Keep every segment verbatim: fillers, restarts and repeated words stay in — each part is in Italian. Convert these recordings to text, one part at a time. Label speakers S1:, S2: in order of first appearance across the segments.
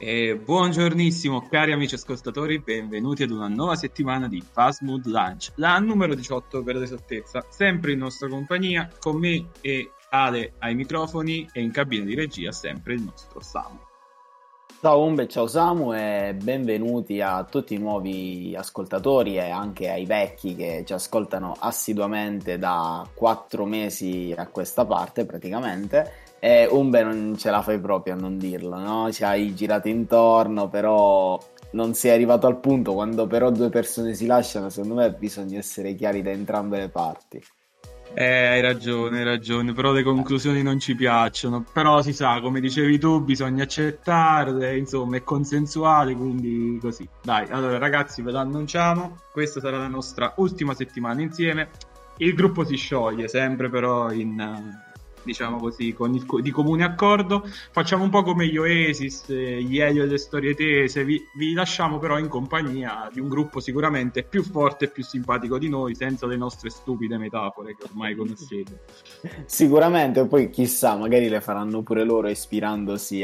S1: E buongiornissimo cari amici ascoltatori, benvenuti ad una nuova settimana di Fast Mood Lunch, la numero diciotto per l'esattezza, sempre in nostra compagnia, con me e Ale ai microfoni e in cabina di regia sempre il nostro Samu.
S2: Ciao Umbe, ciao Samu e benvenuti a tutti i nuovi ascoltatori e anche ai vecchi che ci ascoltano assiduamente da quattro mesi a questa parte praticamente. E Umbe non ce la fai proprio a non dirlo, no? Ci hai girato intorno, però non sei arrivato al punto. Quando però due persone si lasciano, secondo me bisogna essere chiari da entrambe le parti.
S1: Eh, hai ragione, hai ragione, però le conclusioni non ci piacciono, però si sa, come dicevi tu, bisogna accettarle, insomma, è consensuale, quindi così. Dai, allora ragazzi, ve lo annunciamo, questa sarà la nostra ultima settimana insieme, il gruppo si scioglie, sempre però in, eh, diciamo così, con il co- di comune accordo, facciamo un po' come gli Oasis, eh, gli Elio e le storie tese, vi, vi lasciamo però in compagnia di un gruppo sicuramente più forte e più simpatico di noi, senza le nostre stupide metafore che ormai conoscete.
S2: Sicuramente, poi chissà, magari le faranno pure loro ispirandosi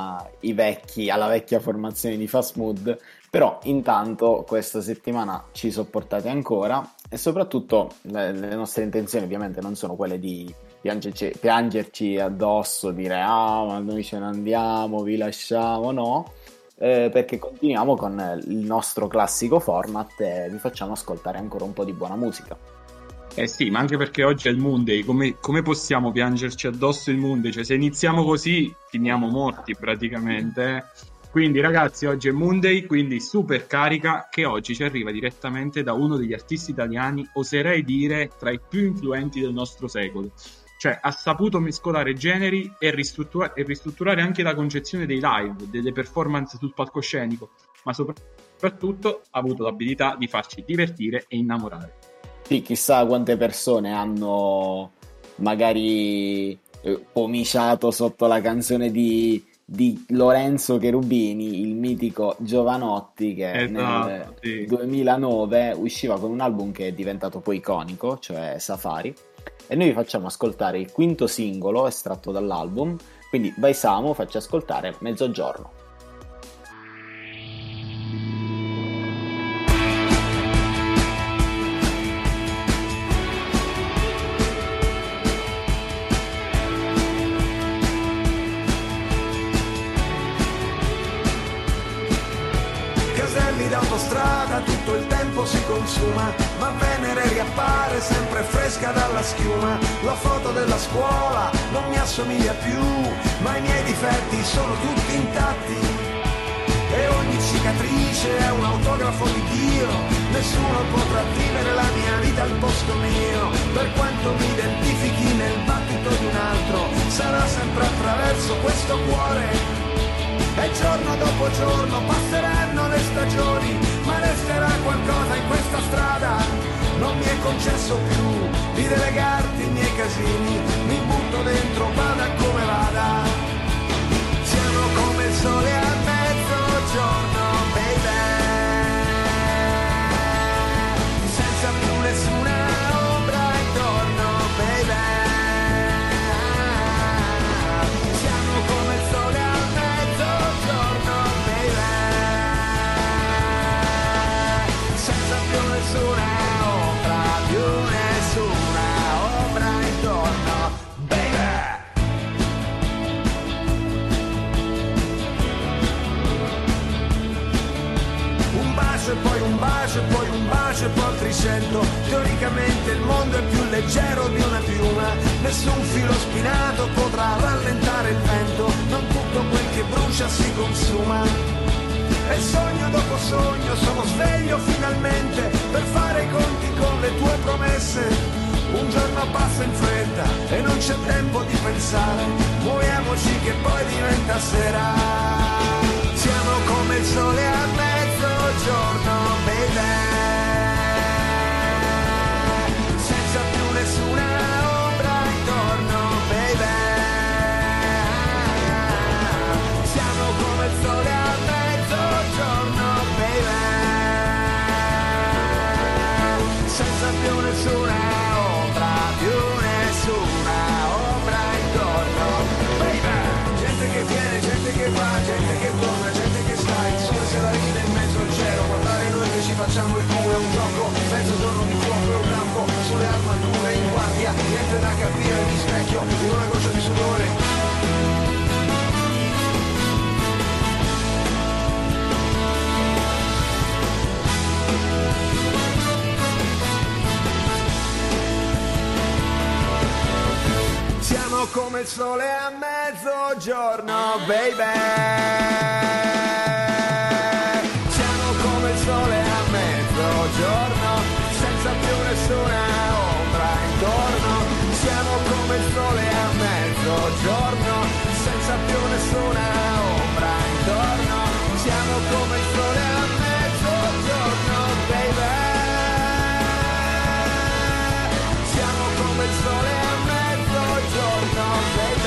S2: ai vecchi, alla vecchia formazione di Fast Mood, però intanto questa settimana ci sopportate ancora e soprattutto le, le nostre intenzioni ovviamente non sono quelle di piangerci, piangerci addosso, dire ah ma noi ce ne andiamo, vi lasciamo, no, eh, perché continuiamo con il nostro classico format e vi facciamo ascoltare ancora un po' di buona musica.
S1: Eh sì, ma anche perché oggi è il Monday, come, come possiamo piangerci addosso il Monday? Cioè, se iniziamo così, finiamo morti praticamente. eh. Quindi, ragazzi, oggi è Monday, quindi super carica, che oggi ci arriva direttamente da uno degli artisti italiani, oserei dire, tra i più influenti del nostro secolo. Cioè, ha saputo mescolare generi e ristruttura- e ristrutturare anche la concezione dei live, delle performance sul palcoscenico, ma soprattutto ha avuto l'abilità di farci divertire e innamorare.
S2: Sì, chissà quante persone hanno magari eh, pomiciato sotto la canzone di, di Lorenzo Cherubini, il mitico Giovanotti, che nel
S1: Esatto, sì.
S2: duemilanove usciva con un album che è diventato poi iconico, cioè Safari, e noi vi facciamo ascoltare il quinto singolo estratto dall'album, quindi vai Samu, facci ascoltare Mezzogiorno.
S3: Caselli d'autostrada, tutto il tempo si consuma, ma Venere riappare sempre fresca dalla schiuma. La foto della scuola non mi assomiglia più, ma i miei difetti sono tutti intatti. E ogni cicatrice è un autografo di Dio, nessuno potrà vivere la mia vita al posto mio. Per quanto mi identifichi nel battito di un altro, sarà sempre attraverso questo cuore. E giorno dopo giorno passeranno le stagioni, ma resterà qualcosa in questa strada. Non mi è concesso più di delegarti i miei casini, mi butto dentro, vada come vada. Siamo come il sole a mezzogiorno, baby, senza più nessuna ombra intorno, baby. Siamo come il sole a mezzogiorno, baby, senza più nessuna ombra, più nessuna ombra intorno, baby. Un bacio e poi un bacio e poi un bacio e poi altri cento. Teoricamente il mondo è più leggero di una piuma, nessun filo spinato potrà rallentare il vento, non tutto quel che brucia si consuma. E sogno dopo sogno sono sveglio finalmente per fare i conti con le tue promesse. Un giorno passa in fretta e non c'è tempo di pensare, muoviamoci che poi diventa sera. Siamo come il sole a mezzogiorno, baby, senza più nessuna ombra intorno, baby. Siamo come il sole a mezzogiorno, baby, senza più nessuna ombra, più nessuna ombra intorno, baby. Gente che viene, gente che va, il sole a mezzogiorno, baby. Siamo come il sole a mezzogiorno, senza più nessuna ombra intorno. Siamo come il sole a mezzogiorno, senza più nessuna ombra intorno. Siamo come il sole a mezzogiorno, baby. Siamo come il sole a mezzogiorno, baby.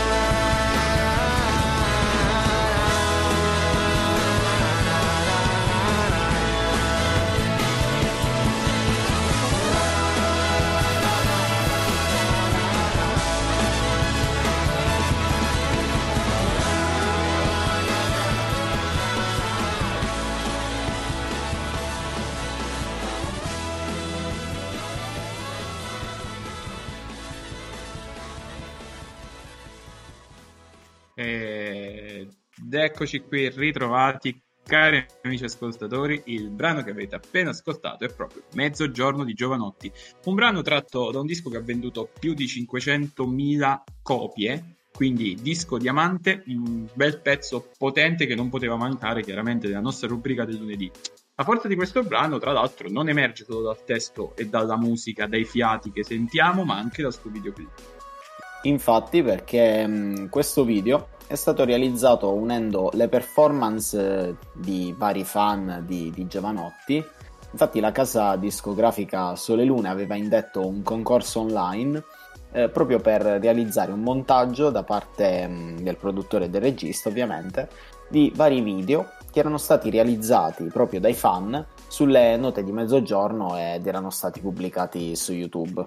S1: Ed eccoci qui ritrovati, cari amici ascoltatori. Il brano che avete appena ascoltato è proprio Mezzogiorno di Jovanotti, un brano tratto da un disco che ha venduto più di cinquecentomila copie, quindi disco diamante, un bel pezzo potente che non poteva mancare chiaramente nella nostra rubrica del lunedì. La forza di questo brano, tra l'altro, non emerge solo dal testo e dalla musica, dai fiati che sentiamo, ma anche dal suo videoclip.
S2: Infatti, perché mh, questo video è stato realizzato unendo le performance eh, di vari fan di, di Jovanotti. Infatti la casa discografica Sole Lune aveva indetto un concorso online eh, proprio per realizzare un montaggio da parte mh, del produttore e del regista, ovviamente, di vari video che erano stati realizzati proprio dai fan sulle note di mezzogiorno ed erano stati pubblicati su YouTube.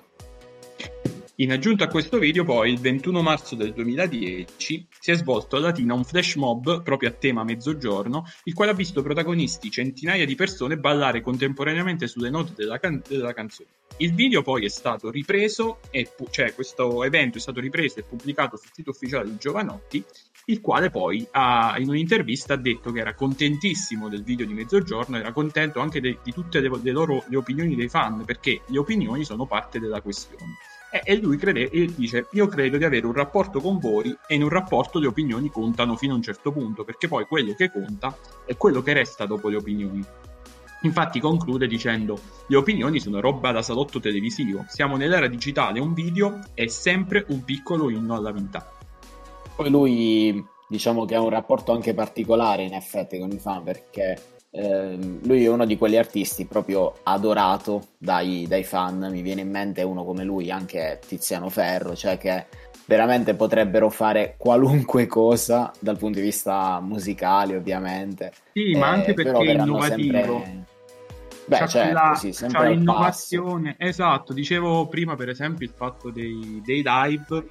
S1: In aggiunta a questo video, poi, il ventuno marzo del duemiladieci si è svolto a Latina un flash mob proprio a tema mezzogiorno, il quale ha visto protagonisti centinaia di persone ballare contemporaneamente sulle note della, can- della canzone. Il video poi è stato ripreso, e pu- cioè questo evento è stato ripreso e pubblicato sul sito ufficiale di Jovanotti, il quale poi ha, in un'intervista ha detto che era contentissimo del video di mezzogiorno, era contento anche de- di tutte le, le loro le opinioni dei fan, perché le opinioni sono parte della questione. E lui crede, e dice: io credo di avere un rapporto con voi, e in un rapporto le opinioni contano fino a un certo punto, perché poi quello che conta è quello che resta dopo le opinioni. Infatti conclude dicendo: le opinioni sono roba da salotto televisivo, siamo nell'era digitale, un video è sempre un piccolo inno alla vita.
S2: Poi lui, diciamo che ha un rapporto anche particolare in effetti con i fan, perché Eh, lui è uno di quegli artisti proprio adorato dai, dai fan. Mi viene in mente uno come lui, anche Tiziano Ferro, cioè che veramente potrebbero fare qualunque cosa dal punto di vista musicale, ovviamente.
S1: Sì, ma anche
S2: eh,
S1: perché
S2: però
S1: è
S2: verranno
S1: innovativo.
S2: Sempre... Beh,
S1: c'ha
S2: certo,
S1: quella,
S2: sì, sempre
S1: c'ha
S2: al
S1: l'innovazione. Esatto, dicevo prima per esempio il fatto dei, dei live.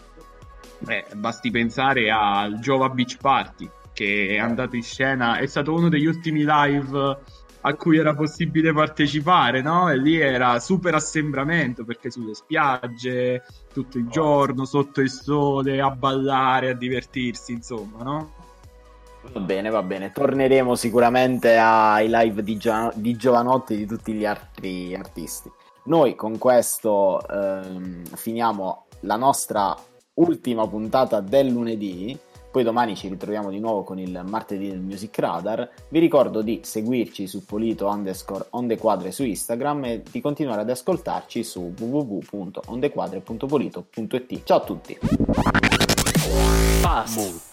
S1: Eh, basti pensare al Jova Beach Party, che è andato in scena, è stato uno degli ultimi live a cui era possibile partecipare, no? E lì era super assembramento, perché sulle spiagge, tutto il giorno, sotto il sole, a ballare, a divertirsi, insomma, no?
S2: Va bene, va bene. Torneremo sicuramente ai live di, Gio- di Jovanotti e di tutti gli altri artisti. Noi con questo ehm, finiamo la nostra ultima puntata del lunedì. Poi domani ci ritroviamo di nuovo con il martedì del Music Radar. Vi ricordo di seguirci su Polito underscore ondequadre su Instagram e di continuare ad ascoltarci su w w w punto ondequadre punto polito punto it. Ciao a tutti!
S4: Fast